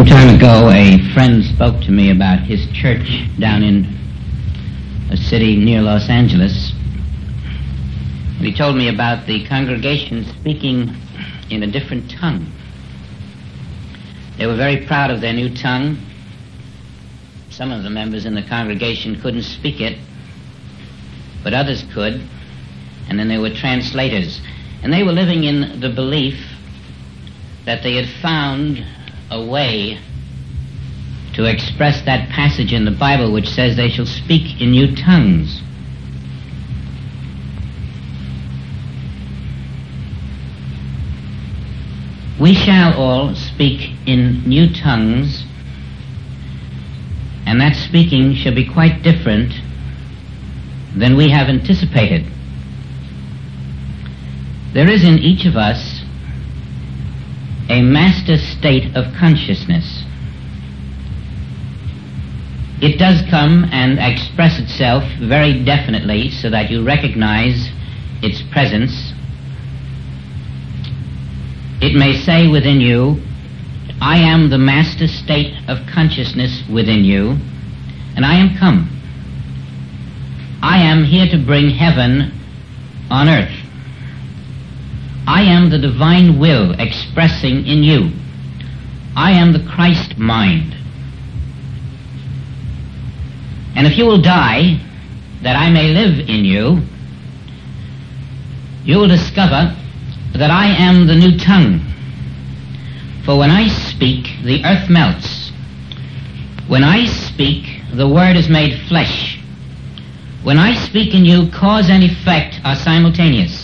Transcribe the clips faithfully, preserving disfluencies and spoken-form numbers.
Some time ago, a friend spoke to me about his church down in a city near Los Angeles. And he told me about the congregation speaking in a different tongue. They were very proud of their new tongue. Some of the members in the congregation couldn't speak it, but others could, and then there were translators. And they were living in the belief that they had found a way to express that passage in the Bible which says they shall speak in new tongues. We shall all speak in new tongues, and that speaking shall be quite different than we have anticipated. There is in each of us a master state of consciousness. It does come and express itself very definitely so that you recognize its presence. It may say within you, I am the master state of consciousness within you, and I am come. I am here to bring heaven on earth. I am the divine will expressing in you. I am the Christ mind. And if you will die, that I may live in you, you will discover that I am the new tongue. For when I speak, the earth melts. When I speak, the word is made flesh. When I speak in you, cause and effect are simultaneous.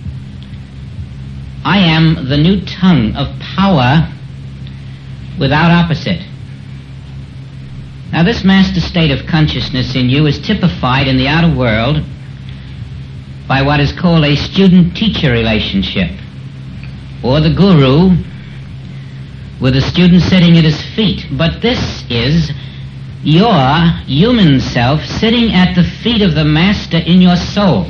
I am the new tongue of power without opposite. Now, this master state of consciousness in you is typified in the outer world by what is called a student-teacher relationship, or the guru with the student sitting at his feet. But this is your human self sitting at the feet of the master in your soul.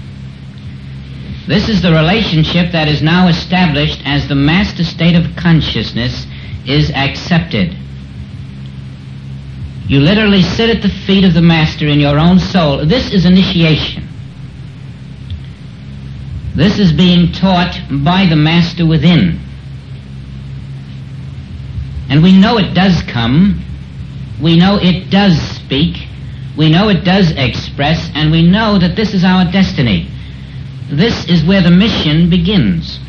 This is the relationship that is now established as the master state of consciousness is accepted. You literally sit at the feet of the master in your own soul. This is initiation. This is being taught by the master within. And we know it does come. We know it does speak. We know it does express. And we know that this is our destiny. This is where the mission begins.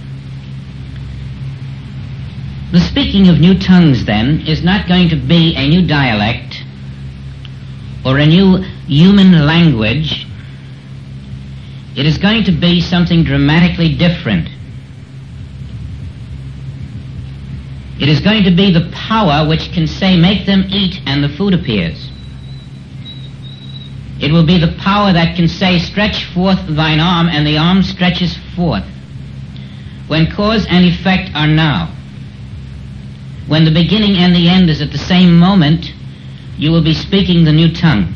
The speaking of new tongues, then, is not going to be a new dialect or a new human language. It is going to be something dramatically different. It is going to be the power which can say, make them eat, and the food appears. It will be the power that can say, stretch forth thine arm, and the arm stretches forth. When cause and effect are now, when the beginning and the end is at the same moment, you will be speaking the new tongue.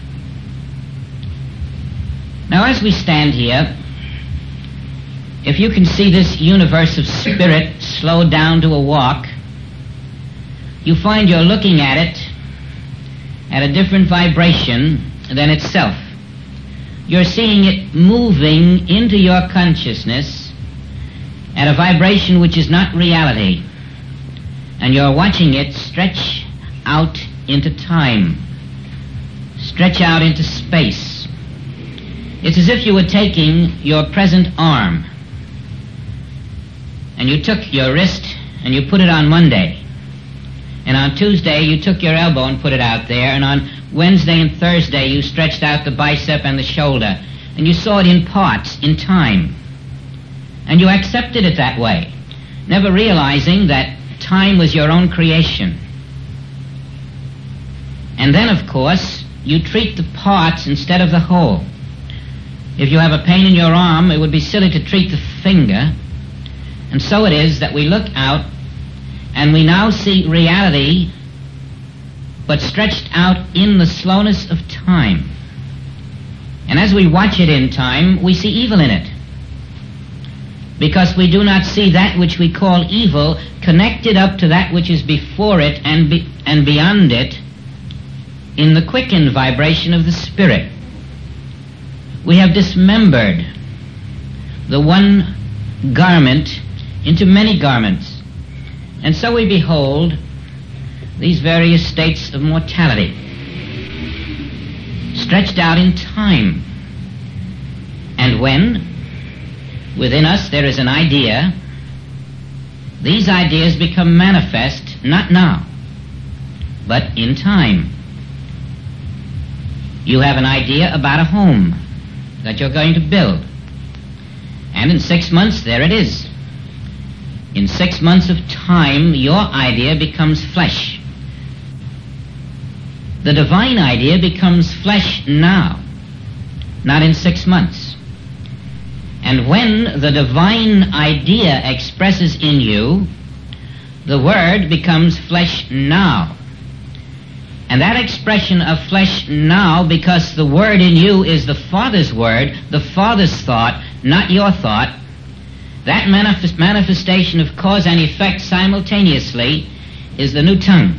Now, as we stand here, if you can see this universe of spirit slow down to a walk, you find you're looking at it at a different vibration than itself. You're seeing it moving into your consciousness at a vibration which is not reality, and you're watching it stretch out into time, stretch out into space. It's as if you were taking your present arm, and you took your wrist and you put it on Monday, and on Tuesday you took your elbow and put it out there, and on Wednesday and Thursday you stretched out the bicep and the shoulder, and you saw it in parts, in time. And you accepted it that way, never realizing that time was your own creation. And then, of course, you treat the parts instead of the whole. If you have a pain in your arm, it would be silly to treat the finger. And so it is that we look out and we now see reality, but stretched out in the slowness of time. And as we watch it in time, we see evil in it. because we do not see that which we call evil connected up to that which is before it and, be, and beyond it in the quickened vibration of the Spirit. We have dismembered the one garment into many garments, and so we behold these various states of mortality stretched out in time. And when within us there is an idea, these ideas become manifest not now, but in time. You have an idea about a home that you're going to build, and in six months there it is. In six months of time, your idea becomes flesh. The divine idea becomes flesh now, not in six months. And when the divine idea expresses in you, the Word becomes flesh now. And that expression of flesh now, because the Word in you is the Father's Word, the Father's thought, not your thought, that manifest manifestation of cause and effect simultaneously is the new tongue.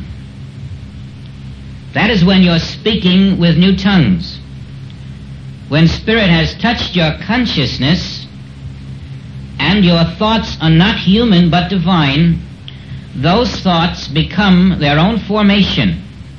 That is when you're speaking with new tongues. When Spirit has touched your consciousness and your thoughts are not human but divine, those thoughts become their own formation.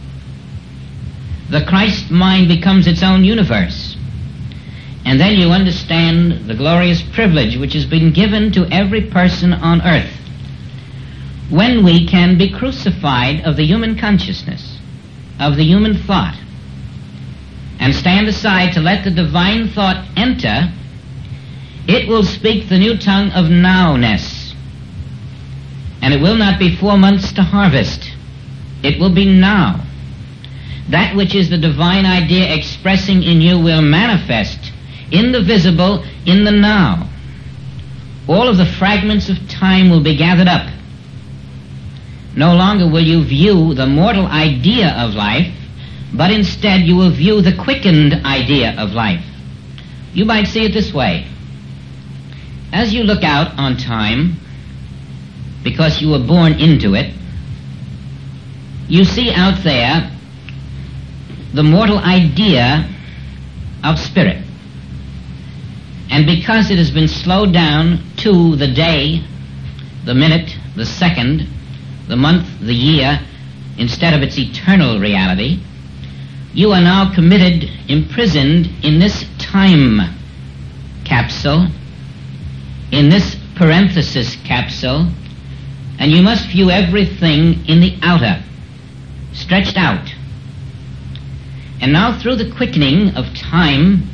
The Christ mind becomes its own universe. And then you understand the glorious privilege which has been given to every person on earth. When we can be crucified of the human consciousness, of the human thought, and stand aside to let the divine thought enter, it will speak the new tongue of nowness. And it will not be four months to harvest. It will be now. That which is the divine idea expressing in you will manifest in the visible, in the now. All of the fragments of time will be gathered up. No longer will you view the mortal idea of life, but instead you will view the quickened idea of life. You might see it this way. As you look out on time, because you were born into it, you see out there the mortal idea of spirit. And because it has been slowed down to the day, the minute, the second, the month, the year, instead of its eternal reality, you are now committed, imprisoned in this time capsule, in this parenthesis capsule, and you must view everything in the outer, stretched out. And now through the quickening of time,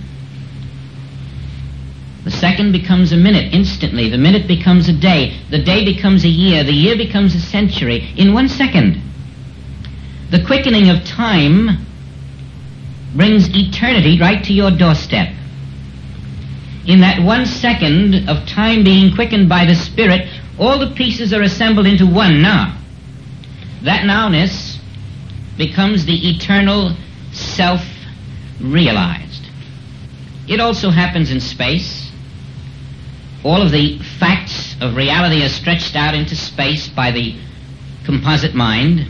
the second becomes a minute instantly, the minute becomes a day, the day becomes a year, the year becomes a century, in one second. The quickening of time brings eternity right to your doorstep. In that one second of time being quickened by the Spirit, all the pieces are assembled into one now. That nowness becomes the eternal self realized. It also happens in space. All of the facts of reality are stretched out into space by the composite mind.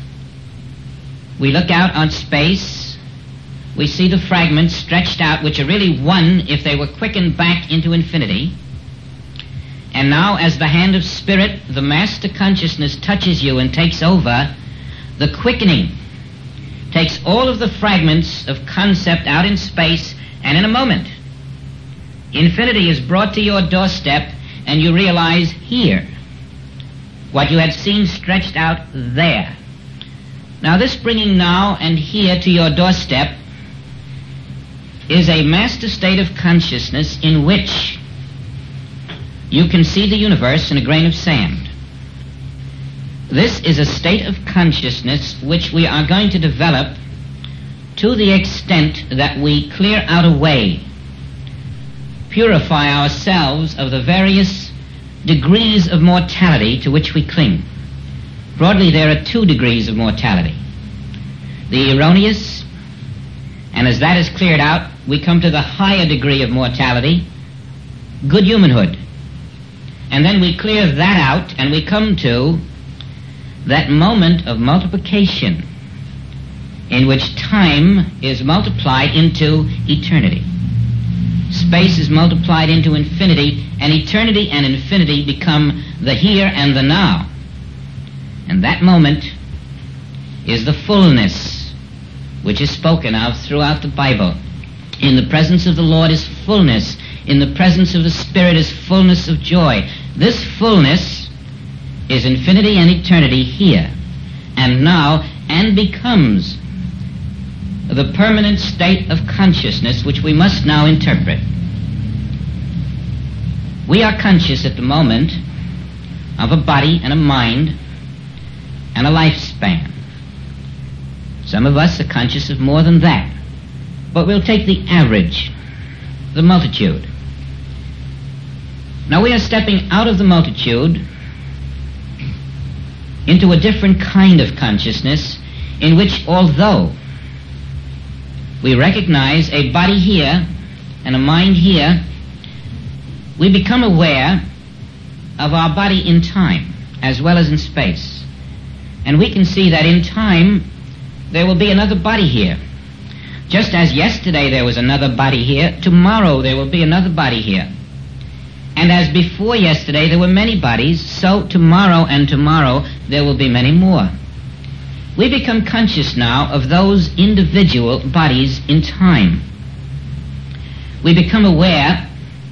We look out on space, we see the fragments stretched out, which are really one if they were quickened back into infinity. And now, as the hand of Spirit, the master consciousness touches you and takes over, the quickening takes all of the fragments of concept out in space, and in a moment, infinity is brought to your doorstep, and you realize here what you had seen stretched out there. Now, this bringing now and here to your doorstep is a master state of consciousness in which you can see the universe in a grain of sand. This is a state of consciousness which we are going to develop to the extent that we clear out a way, purify ourselves of the various degrees of mortality to which we cling. Broadly, there are two degrees of mortality. The erroneous, and as that is cleared out, we come to the higher degree of mortality, good humanhood. And then we clear that out and we come to that moment of multiplication in which time is multiplied into eternity. Space is multiplied into infinity, and eternity and infinity become the here and the now. And that moment is the fullness which is spoken of throughout the Bible. In the presence of the Lord is fullness. In the presence of the Spirit is fullness of joy. This fullness is infinity and eternity here and now, and becomes the permanent state of consciousness which we must now interpret. We are conscious at the moment of a body and a mind and a lifespan. Some of us are conscious of more than that, but we'll take the average, the multitude. Now we are stepping out of the multitude into a different kind of consciousness in which, although we recognize a body here and a mind here, we become aware of our body in time as well as in space. And we can see that in time there will be another body here. Just as yesterday there was another body here, tomorrow there will be another body here. And as before yesterday there were many bodies, so tomorrow and tomorrow there will be many more. We become conscious now of those individual bodies in time. We become aware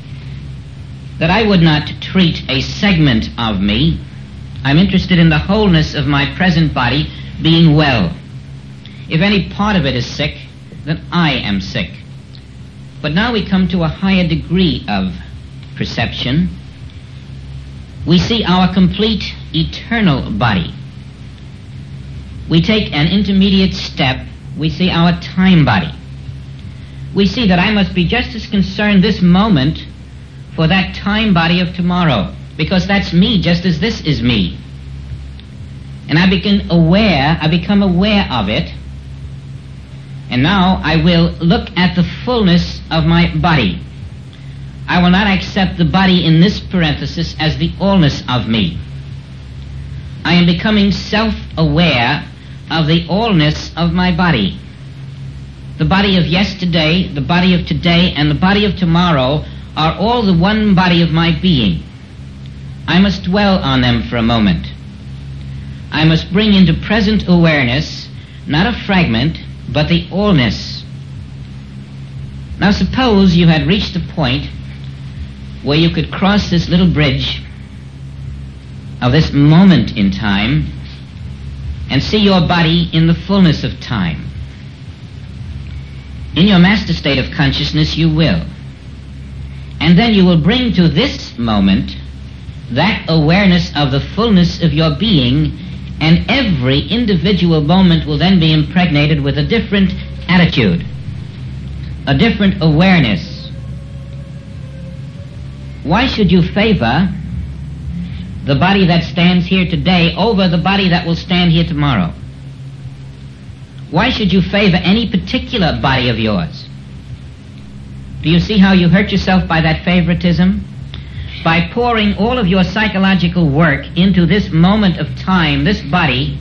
that I would not treat a segment of me. I'm interested in the wholeness of my present body being well. If any part of it is sick, then I am sick. But now we come to a higher degree of perception. We see our complete eternal body. We take an intermediate step. We see our time body. We see that I must be just as concerned this moment for that time body of tomorrow, because that's me just as this is me. And I become aware, I become aware of it, and now I will look at the fullness of my body. I will not accept the body in this parenthesis as the allness of me. I am becoming self-aware of the allness of my body. The body of yesterday, the body of today, and the body of tomorrow are all the one body of my being. I must dwell on them for a moment. I must bring into present awareness not a fragment, but the allness. Now suppose you had reached a point where you could cross this little bridge of this moment in time and see your body in the fullness of time. In your master state of consciousness you will. And then you will bring to this moment that awareness of the fullness of your being, and every individual moment will then be impregnated with a different attitude, a different awareness. Why should you favor the body that stands here today over the body that will stand here tomorrow? Why should you favor any particular body of yours? Do you see how you hurt yourself by that favoritism? By pouring all of your psychological work into this moment of time, this body,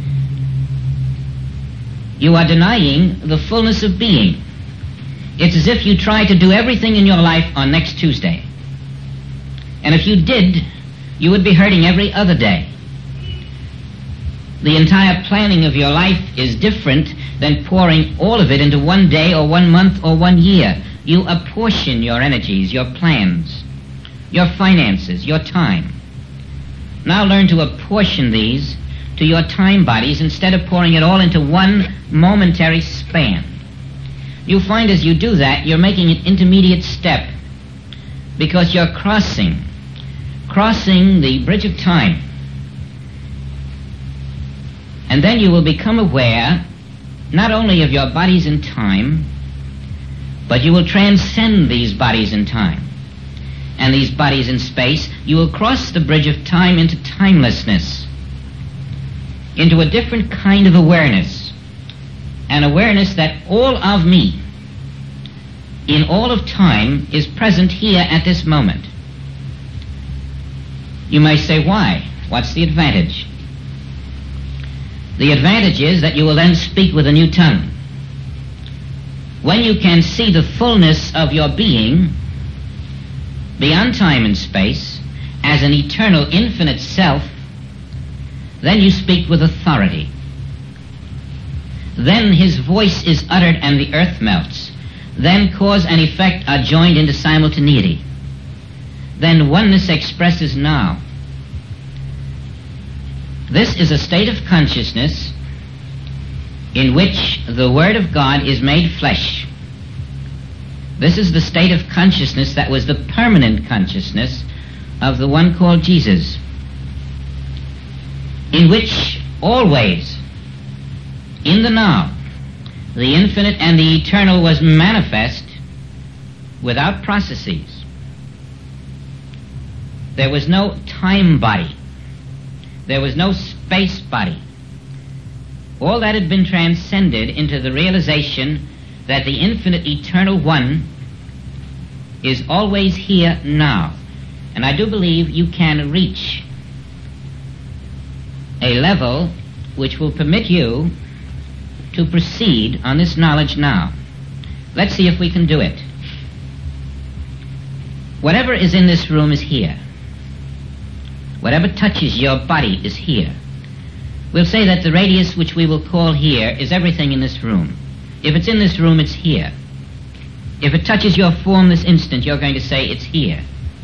you are denying the fullness of being. It's as if you tried to do everything in your life on next Tuesday. And if you did, you would be hurting every other day. The entire planning of your life is different than pouring all of it into one day or one month or one year. You apportion your energies, your plans, your finances, your time. Now learn to apportion these to your time bodies instead of pouring it all into one momentary span. You'll find as you do that, you're making an intermediate step, because you're crossing, crossing the bridge of time. And then you will become aware not only of your bodies in time, but you will transcend these bodies in time and these bodies in space. You will cross the bridge of time into timelessness, into a different kind of awareness, an awareness that all of me in all of time is present here at this moment. You may say, why? What's the advantage? The advantage is that you will then speak with a new tongue. When you can see the fullness of your being beyond time and space as an eternal, infinite self, then you speak with authority. Then his voice is uttered and the earth melts. Then cause and effect are joined into simultaneity. Then oneness expresses now. This is a state of consciousness in which the Word of God is made flesh. This is the state of consciousness that was the permanent consciousness of the one called Jesus, in which always, in the now, the infinite and the eternal was manifest without processes. There was no time body. There was no space body. All that had been transcended into the realization that the infinite eternal one is always here now. And I do believe you can reach a level which will permit you to proceed on this knowledge now. Let's see if we can do it. Whatever is in this room is here. Whatever touches your body is here. We'll say that the radius which we will call here is everything in this room. If it's in this room, it's here. If it touches your form this instant, you're going to say it's here.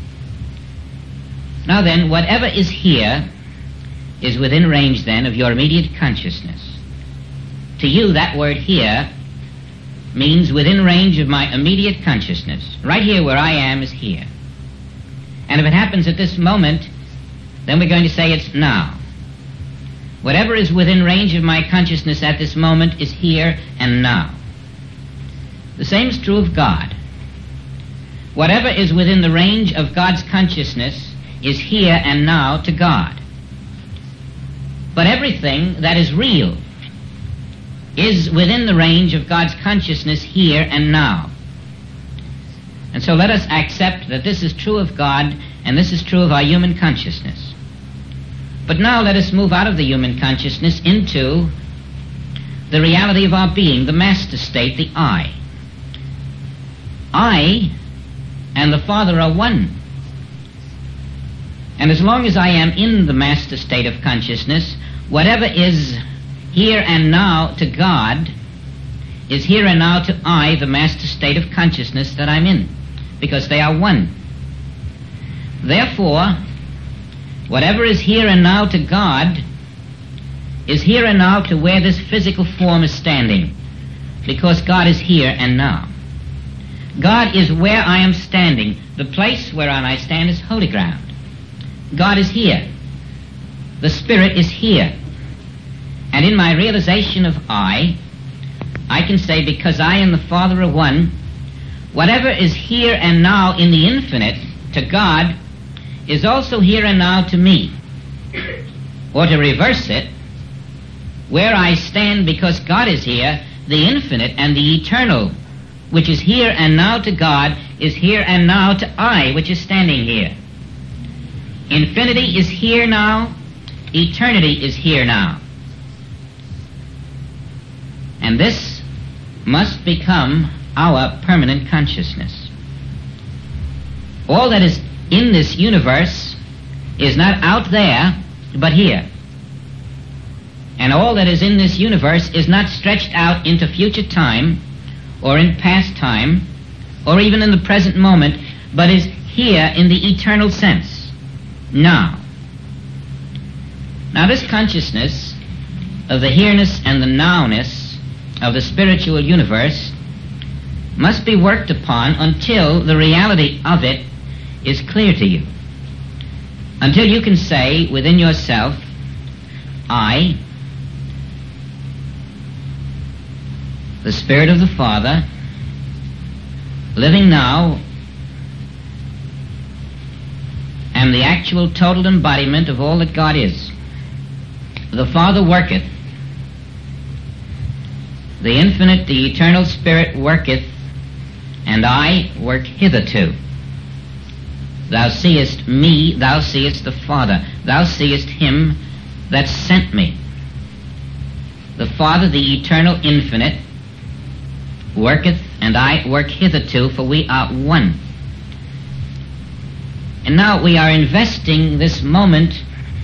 Now then, whatever is here is within range then of your immediate consciousness. To you, that word here means within range of my immediate consciousness. Right here where I am is here. And if it happens at this moment, then we're going to say it's now. Whatever is within range of my consciousness at this moment is here and now. The same is true of God. Whatever is within the range of God's consciousness is here and now to God. But everything that is real is within the range of God's consciousness here and now. And so let us accept that this is true of God and this is true of our human consciousness. But now let us move out of the human consciousness into the reality of our being, the master state, the I. I and the Father are one. And as long as I am in the master state of consciousness, whatever is here and now to God is here and now to I, the master state of consciousness that I'm in, because they are one. Therefore, whatever is here and now to God is here and now to where this physical form is standing, because God is here and now. God is where I am standing. The place whereon I stand is holy ground. God is here. The Spirit is here. And in my realization of I, I can say, because I and the Father are one, whatever is here and now in the infinite to God is also here and now to me. Or to reverse it, where I stand because God is here, the infinite and the eternal, which is here and now to God, is here and now to I, which is standing here. Infinity is here now, eternity is here now. And this must become our permanent consciousness. All that is in this universe is not out there, but here. And all that is in this universe is not stretched out into future time, or in past time, or even in the present moment, but is here in the eternal sense, now. Now this consciousness of the here-ness and the now-ness of the spiritual universe must be worked upon until the reality of it is clear to you. Until you can say within yourself, I, the Spirit of the Father, living now, am the actual total embodiment of all that God is. The Father worketh. The infinite, the eternal Spirit worketh, and I work hitherto. Thou seest me, thou seest the Father. Thou seest him that sent me. The Father, the eternal infinite, worketh, and I work hitherto, for we are one. And now we are investing this moment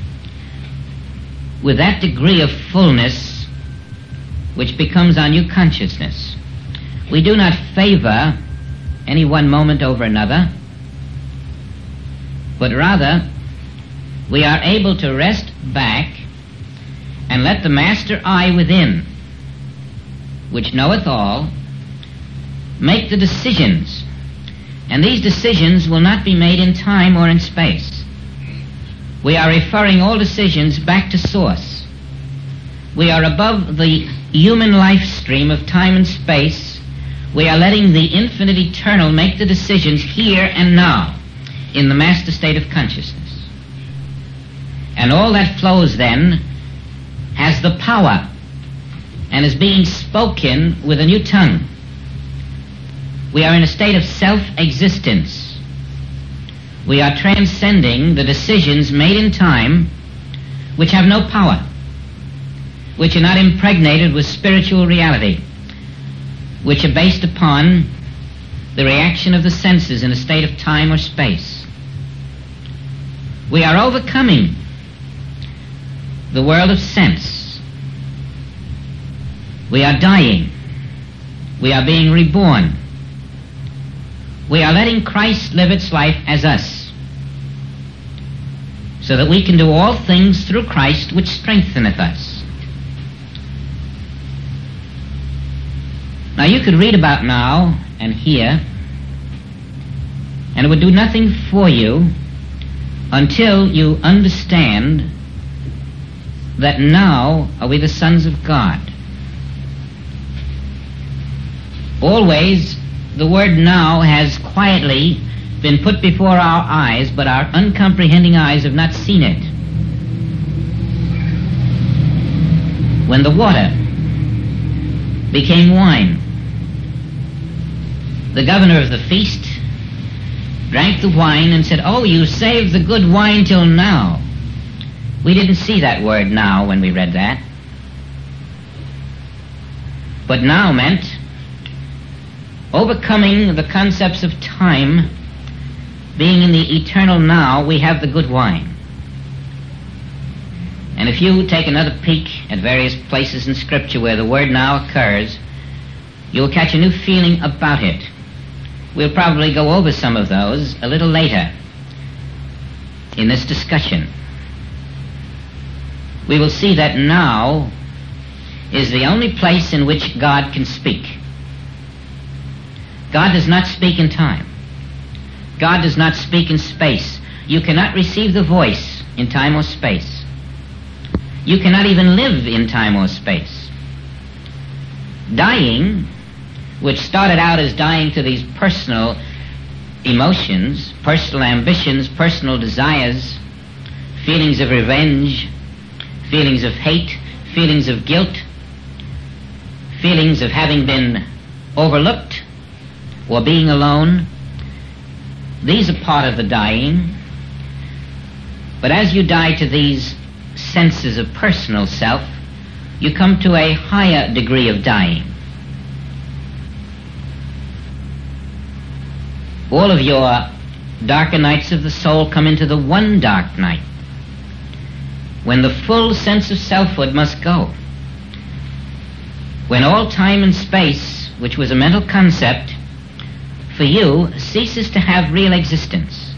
with that degree of fullness which becomes our new consciousness. We do not favor any one moment over another, but rather we are able to rest back and let the master I within, which knoweth all, make the decisions. And these decisions will not be made in time or in space. We are referring all decisions back to source. We are above the human life stream of time and space. We are letting the infinite eternal make the decisions here and now in the master state of consciousness. And all that flows then has the power and is being spoken with a new tongue. We are in a state of self-existence. We are transcending the decisions made in time which have no power, which are not impregnated with spiritual reality, which are based upon the reaction of the senses in a state of time or space. We are overcoming the world of sense. We are dying. We are being reborn. We are letting Christ live its life as us, so that we can do all things through Christ which strengtheneth us. Now you could read about now and here, and it would do nothing for you until you understand that now are we the sons of God. Always the word now has quietly been put before our eyes, but our uncomprehending eyes have not seen it. When the water became wine, the governor of the feast drank the wine and said, "Oh, you saved the good wine till now." We didn't see that word now when we read that. But now meant overcoming the concepts of time, being in the eternal now, we have the good wine. And if you take another peek at various places in Scripture where the word now occurs, you'll catch a new feeling about it. We'll probably go over some of those a little later in this discussion. We will see that now is the only place in which God can speak. God does not speak in time. God does not speak in space. You cannot receive the voice in time or space. You cannot even live in time or space. Dying, which started out as dying to these personal emotions, personal ambitions, personal desires, feelings of revenge, feelings of hate, feelings of guilt, feelings of having been overlooked or being alone. These are part of the dying. But as you die to these senses of personal self, you come to a higher degree of dying. All of your darker nights of the soul come into the one dark night, when the full sense of selfhood must go, when all time and space, which was a mental concept, for you ceases to have real existence.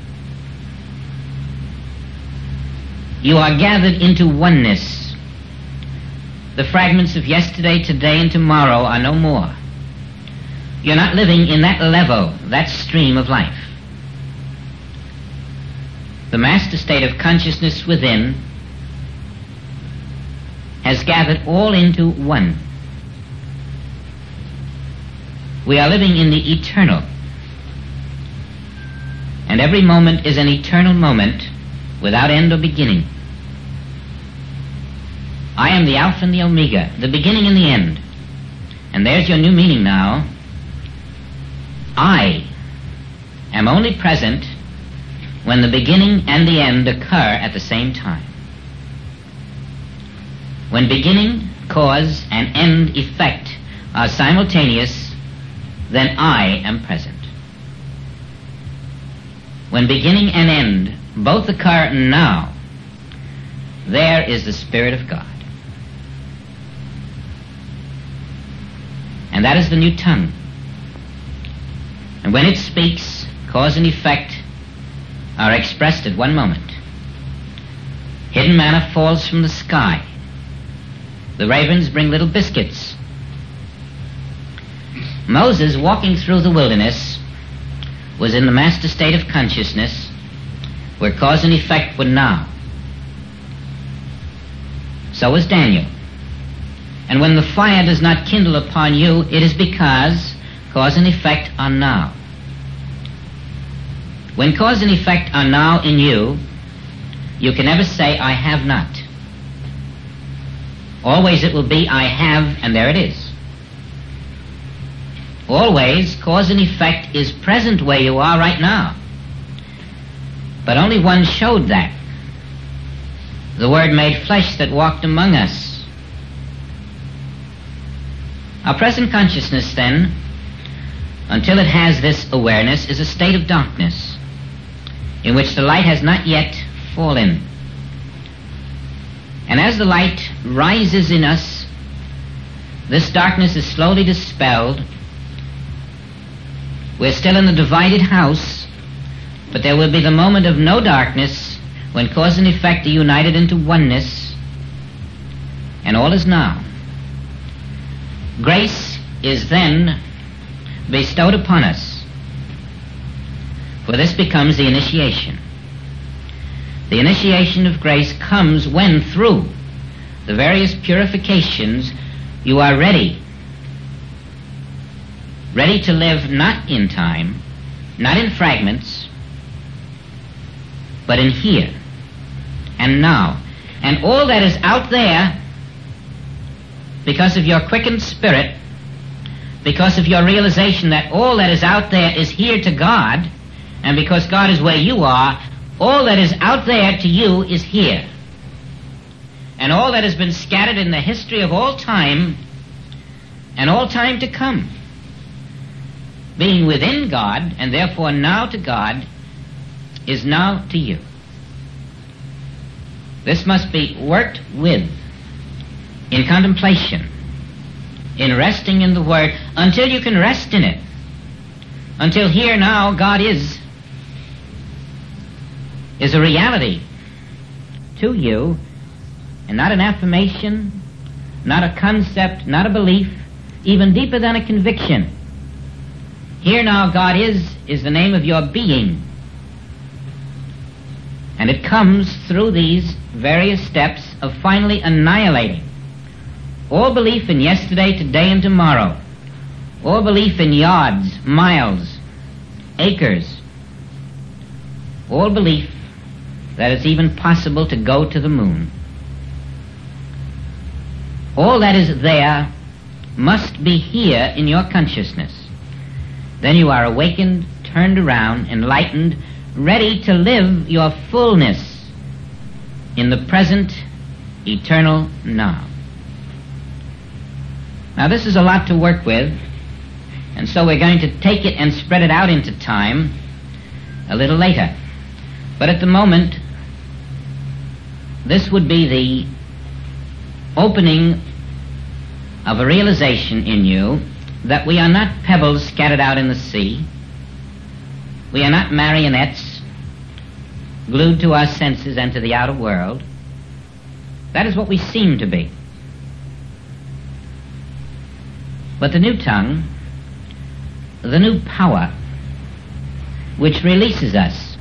You are gathered into oneness. The fragments of yesterday, today, and tomorrow are no more. You're not living in that level, that stream of life. The master state of consciousness within has gathered all into one. We are living in the eternal, and every moment is an eternal moment without end or beginning. I am the Alpha and the Omega, the beginning and the end. And there's your new meaning now. I am only present when the beginning and the end occur at the same time. When beginning, cause, and end effect are simultaneous, then I am present. When beginning and end both occur now, there is the Spirit of God. And that is the new tongue. And when it speaks, cause and effect are expressed at one moment. Hidden manna falls from the sky. The ravens bring little biscuits. Moses, walking through the wilderness, was in the master state of consciousness where cause and effect were now. So was Daniel. And when the fire does not kindle upon you, it is because cause and effect are now. When cause and effect are now in you, you can never say, I have not. Always it will be, I have, and there it is. Always, cause and effect is present where you are right now. But only one showed that. The Word made flesh that walked among us. Our present consciousness, then, until it has this awareness, is a state of darkness in which the light has not yet fallen. And as the light rises in us, this darkness is slowly dispelled. We're still in the divided house, but there will be the moment of no darkness when cause and effect are united into oneness, and all is now. Grace is then bestowed upon us, for this becomes the initiation. The initiation of grace comes when, through the various purifications, you are ready, ready to live not in time, not in fragments, but in here and now. And all that is out there, because of your quickened spirit, because of your realization that all that is out there is here to God, and because God is where you are, all that is out there to you is here. And all that has been scattered in the history of all time and all time to come, being within God and therefore now to God, is now to you. This must be worked with in contemplation, in resting in the Word, until you can rest in it. Until here now God is, is a reality to you, and not an affirmation, not a concept, not a belief, even deeper than a conviction. Here now God is, is the name of your being. And it comes through these various steps of finally annihilating all belief in yesterday, today, and tomorrow. All belief in yards, miles, acres. All belief that it's even possible to go to the moon. All that is there must be here in your consciousness. Then you are awakened, turned around, enlightened, ready to live your fullness in the present, eternal now. Now this is a lot to work with, and so we're going to take it and spread it out into time a little later. But at the moment, this would be the opening of a realization in you that we are not pebbles scattered out in the sea. We are not marionettes glued to our senses and to the outer world. That is what we seem to be. But the new tongue, the new power, which releases us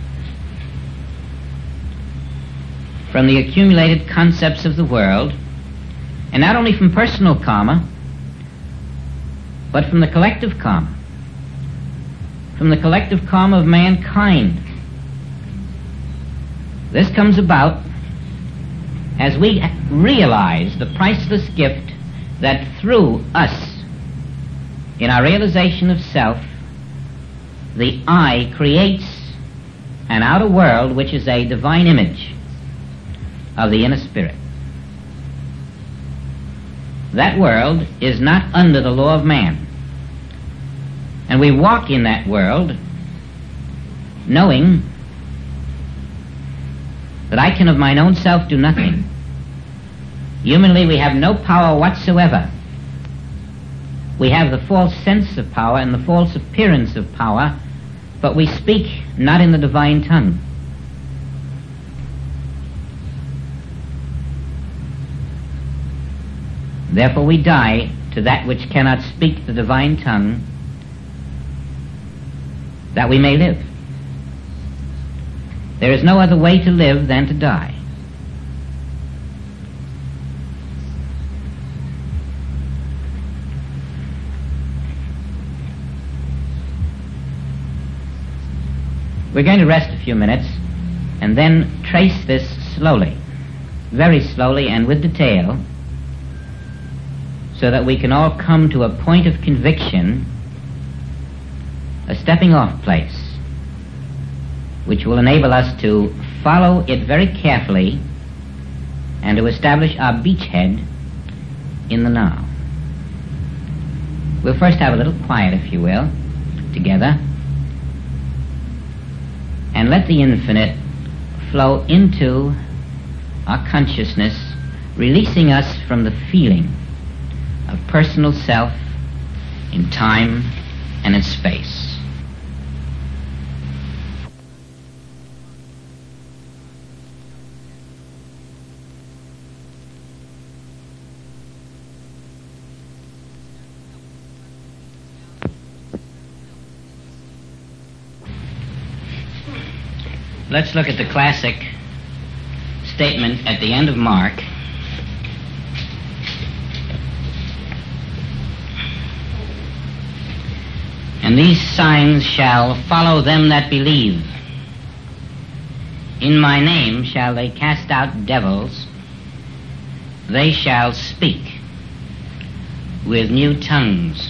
from the accumulated concepts of the world, and not only from personal karma, but from the collective karma, from the collective karma of mankind. This comes about as we realize the priceless gift that through us, in our realization of self, the I creates an outer world which is a divine image of the inner spirit. That world is not under the law of man. And we walk in that world knowing that I can of mine own self do nothing. Humanly, we have no power whatsoever. We have the false sense of power and the false appearance of power, but we speak not in the divine tongue. Therefore we die to that which cannot speak the divine tongue, that we may live. There is no other way to live than to die. We're going to rest a few minutes and then trace this slowly, very slowly and with detail, so that we can all come to a point of conviction, a stepping off place, which will enable us to follow it very carefully and to establish our beachhead in the now. We'll first have a little quiet, if you will, together, and let the infinite flow into our consciousness, releasing us from the feeling of personal self in time and in space. Let's look at the classic statement at the end of Mark. And these signs shall follow them that believe. In my name shall they cast out devils. They shall speak with new tongues.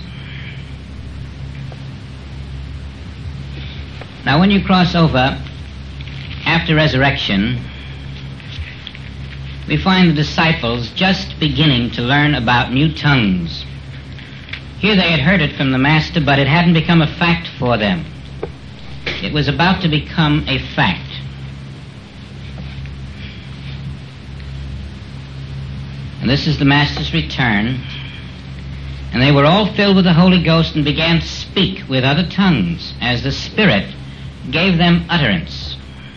Now when you cross over after resurrection, we find the disciples just beginning to learn about new tongues. Here they had heard it from the Master, but it hadn't become a fact for them. It was about to become a fact. And this is the Master's return. And they were all filled with the Holy Ghost and began to speak with other tongues as the Spirit gave them utterance.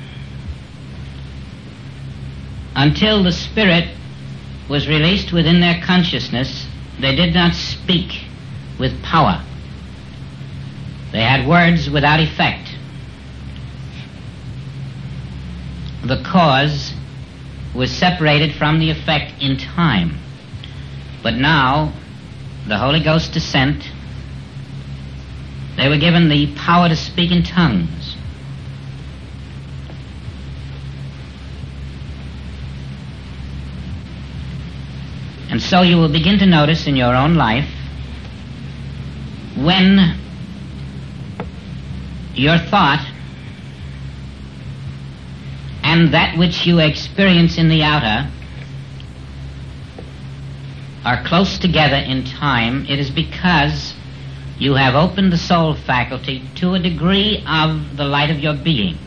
Until the Spirit was released within their consciousness, they did not speak with power. They had words without effect. The cause was separated from the effect in time. But now, the Holy Ghost descent, they were given the power to speak in tongues. And so you will begin to notice in your own life when your thought and that which you experience in the outer are close together in time, it is because you have opened the soul faculty to a degree of the light of your being.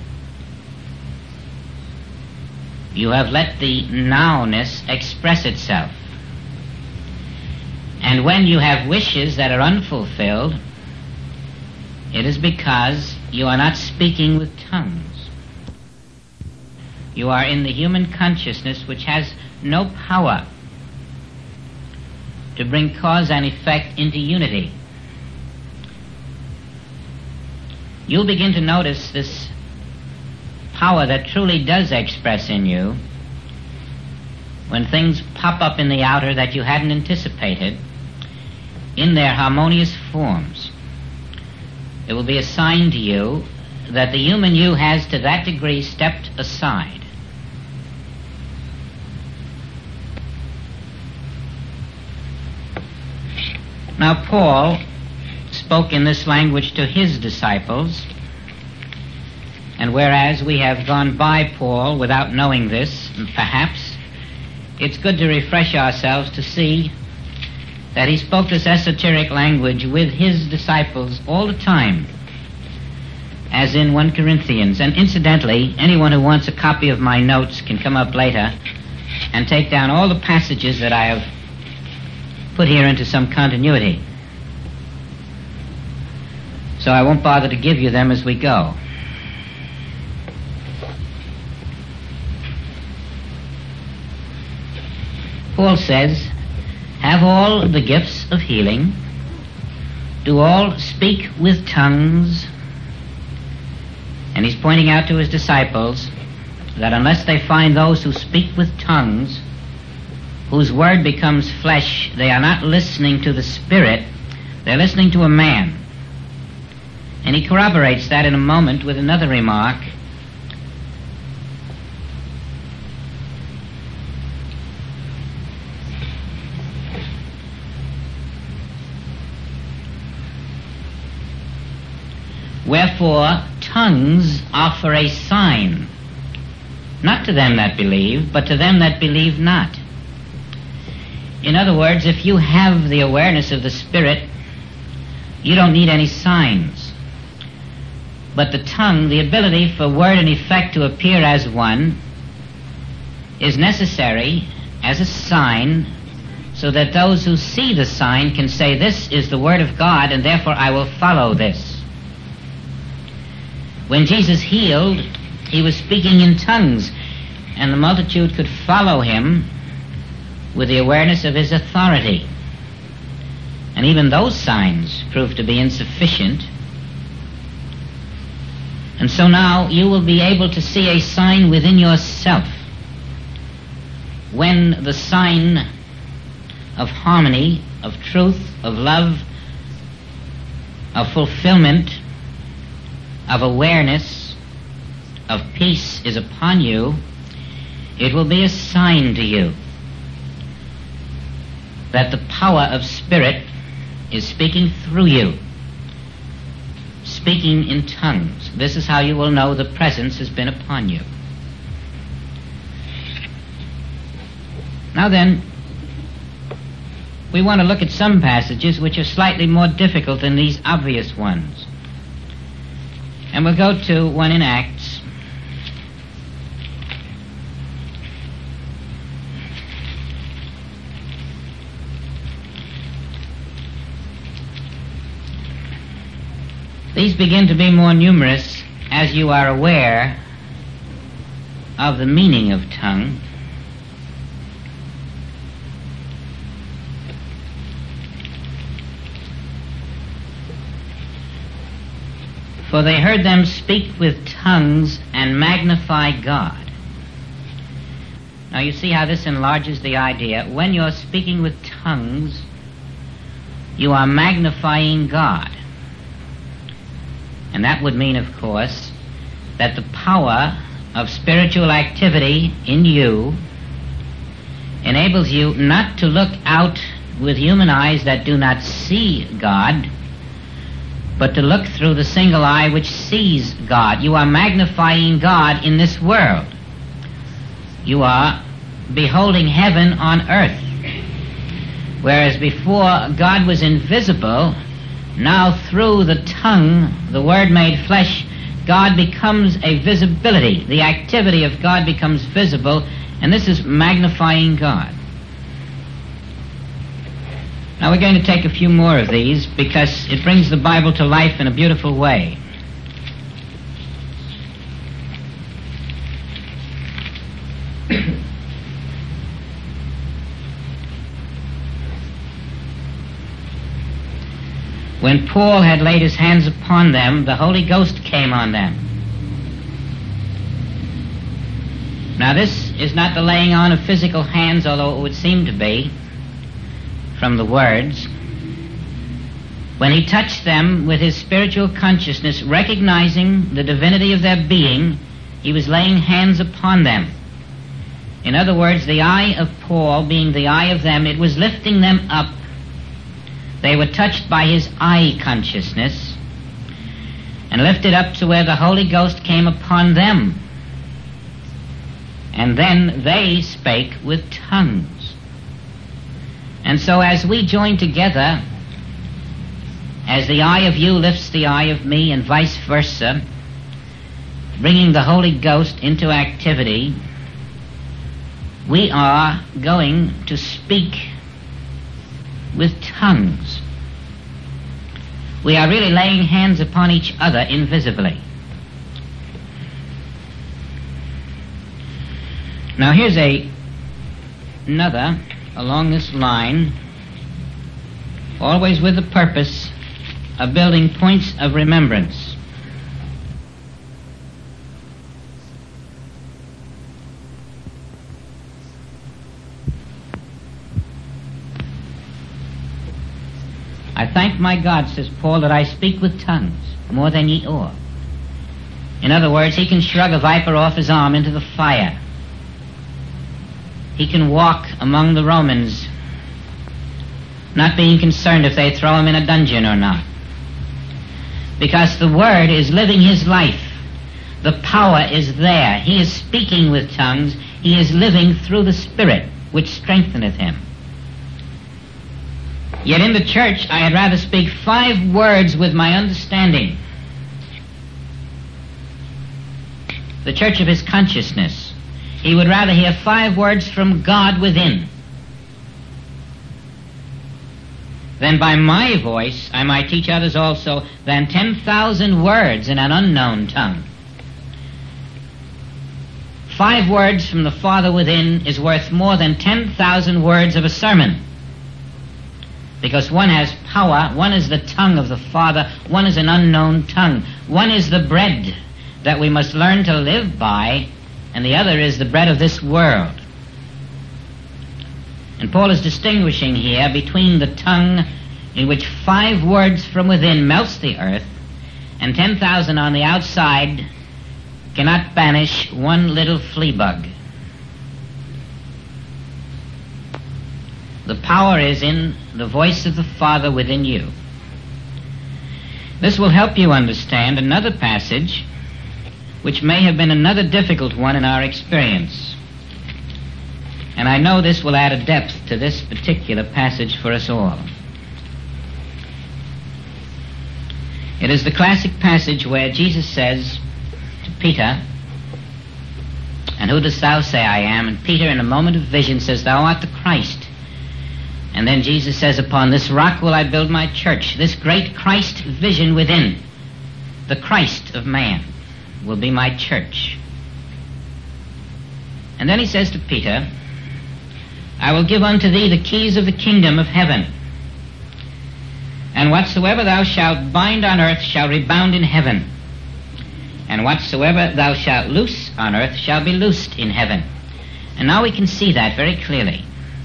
You have let the nowness express itself. And when you have wishes that are unfulfilled, it is because you are not speaking with tongues. You are in the human consciousness which has no power to bring cause and effect into unity. You'll begin to notice this power that truly does express in you when things pop up in the outer that you hadn't anticipated in their harmonious forms. It will be a sign to you that the human you has to that degree stepped aside. Now Paul spoke in this language to his disciples, And whereas we have gone by Paul without knowing this, perhaps, it's good to refresh ourselves to see that he spoke this esoteric language with his disciples all the time, as in First Corinthians. And incidentally, anyone who wants a copy of my notes can come up later and take down all the passages that I have put here into some continuity. So I won't bother to give you them as we go. Paul says, have all the gifts of healing, do all speak with tongues, and he's pointing out to his disciples that unless they find those who speak with tongues, whose word becomes flesh, they are not listening to the Spirit, they're listening to a man. And he corroborates that in a moment with another remark. Wherefore, tongues are for a sign, not to them that believe, but to them that believe not. In other words, if you have the awareness of the Spirit, you don't need any signs. But the tongue, the ability for word and effect to appear as one, is necessary as a sign, so that those who see the sign can say, this is the Word of God, and therefore I will follow this. When Jesus healed, he was speaking in tongues, and the multitude could follow him with the awareness of his authority. And even those signs proved to be insufficient. And so now you will be able to see a sign within yourself. When the sign of harmony, of truth, of love, of fulfillment, of awareness, of peace is upon you, it will be a sign to you that the power of Spirit is speaking through you, speaking in tongues. This is how you will know the presence has been upon you. Now then, we want to look at some passages which are slightly more difficult than these obvious ones. And we'll go to one in Acts. These begin to be more numerous as you are aware of the meaning of tongue. For they heard them speak with tongues and magnify God. Now you see how this enlarges the idea. When you're speaking with tongues, you are magnifying God. And that would mean, of course, that the power of spiritual activity in you enables you not to look out with human eyes that do not see God, but to look through the single eye which sees God. You are magnifying God in this world. You are beholding heaven on earth. Whereas before God was invisible, now through the tongue, the Word made flesh, God becomes a visibility. The activity of God becomes visible, and this is magnifying God. Now we're going to take a few more of these because it brings the Bible to life in a beautiful way. When Paul had laid his hands upon them, the Holy Ghost came on them. Now this is not the laying on of physical hands, although it would seem to be from the words. When he touched them with his spiritual consciousness, recognizing the divinity of their being, he was laying hands upon them. In other words, the eye of Paul being the eye of them, it was lifting them up. They were touched by his eye consciousness. and lifted up to where the Holy Ghost came upon them. And then they spake with tongues. And so as we join together, as the eye of you lifts the eye of me and vice versa, bringing the Holy Ghost into activity, we are going to speak with tongues. We are really laying hands upon each other invisibly. Now here's a another along this line, always with the purpose of building points of remembrance. I thank my God, says Paul, that I speak with tongues more than ye ought. In other words, he can shrug a viper off his arm into the fire. He can walk among the Romans, not being concerned if they throw him in a dungeon or not. Because the Word is living his life. The power is there. He is speaking with tongues. He is living through the Spirit, which strengtheneth him. Yet in the church I had rather speak five words with my understanding. The church of his consciousness. He would rather hear five words from God within than by my voice I might teach others also than ten thousand words in an unknown tongue. Five words from the Father within is worth more than ten thousand words of a sermon. Because one has power, one is the tongue of the Father, one is an unknown tongue. One is the bread that we must learn to live by, and the other is the bread of this world. And Paul is distinguishing here between the tongue in which five words from within melts the earth, and ten thousand on the outside cannot banish one little flea bug. The power is in the voice of the Father within you. This will help you understand another passage which may have been another difficult one in our experience. And I know this will add a depth to this particular passage for us all. It is the classic passage where Jesus says to Peter, "And who dost thou say I am?" And Peter, in a moment of vision, says, "Thou art the Christ." And then Jesus says, "Upon this rock will I build my church." This great Christ vision within, the Christ of man, will be my church. And then he says to Peter, "I will give unto thee the keys of the kingdom of heaven. And whatsoever thou shalt bind on earth shall rebound in heaven. And whatsoever thou shalt loose on earth shall be loosed in heaven." And now we can see that very clearly.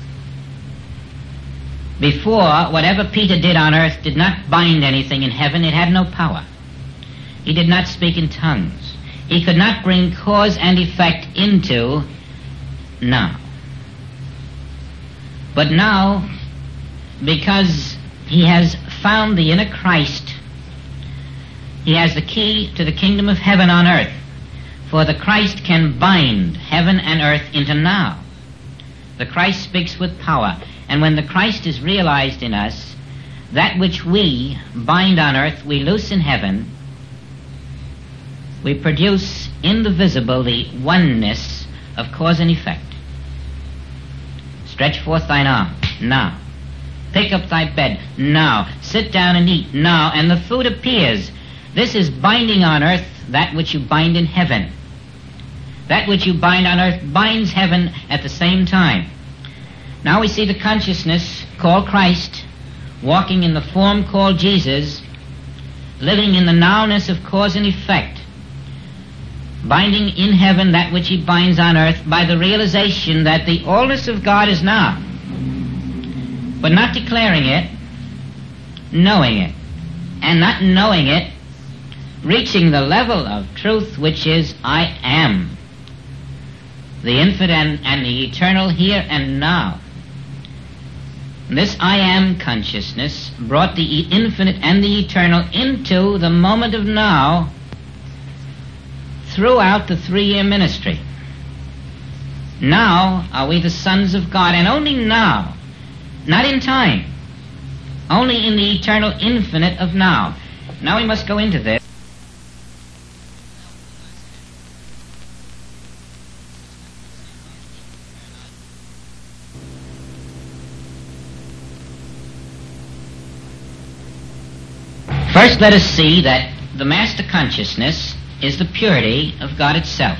Before, whatever Peter did on earth did not bind anything in heaven. It had no power. He did not speak in tongues. He could not bring cause and effect into now. But now, because he has found the inner Christ, he has the key to the kingdom of heaven on earth. For the Christ can bind heaven and earth into now. The Christ speaks with power. And when the Christ is realized in us, that which we bind on earth, we loose in heaven. We produce in the visible the oneness of cause and effect. Stretch forth thine arm, now. Pick up thy bed, now. Sit down and eat, now. And the food appears. This is binding on earth that which you bind in heaven. That which you bind on earth binds heaven at the same time. Now we see the consciousness called Christ, walking in the form called Jesus, living in the nowness of cause and effect, binding in heaven that which he binds on earth by the realization that the allness of God is now, but not declaring it, knowing it, and not knowing it, reaching the level of truth which is I am, the infinite and, and the eternal here and now. This I am consciousness brought the infinite and the eternal into the moment of now throughout the three-year ministry. Now are we the sons of God, and only now, not in time, only in the eternal infinite of now. Now we must go into this. First, let us see that the master consciousness is the purity of God itself.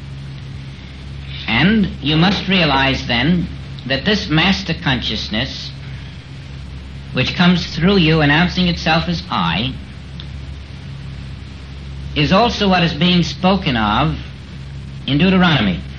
And you must realize then that this master consciousness, which comes through you announcing itself as I, is also what is being spoken of in Deuteronomy.